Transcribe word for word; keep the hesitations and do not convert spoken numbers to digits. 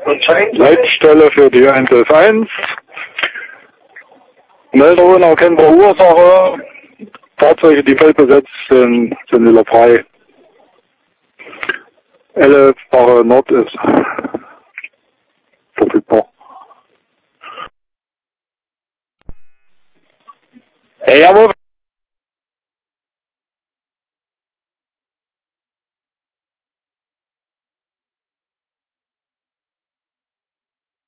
Leitstelle für die eins elf eins. Melder unerkennbare Ursache. Fahrzeuge, die feldbesetzt sind, sind wieder frei. elf Bache Nord ist verfügbar. Hey, jawohl.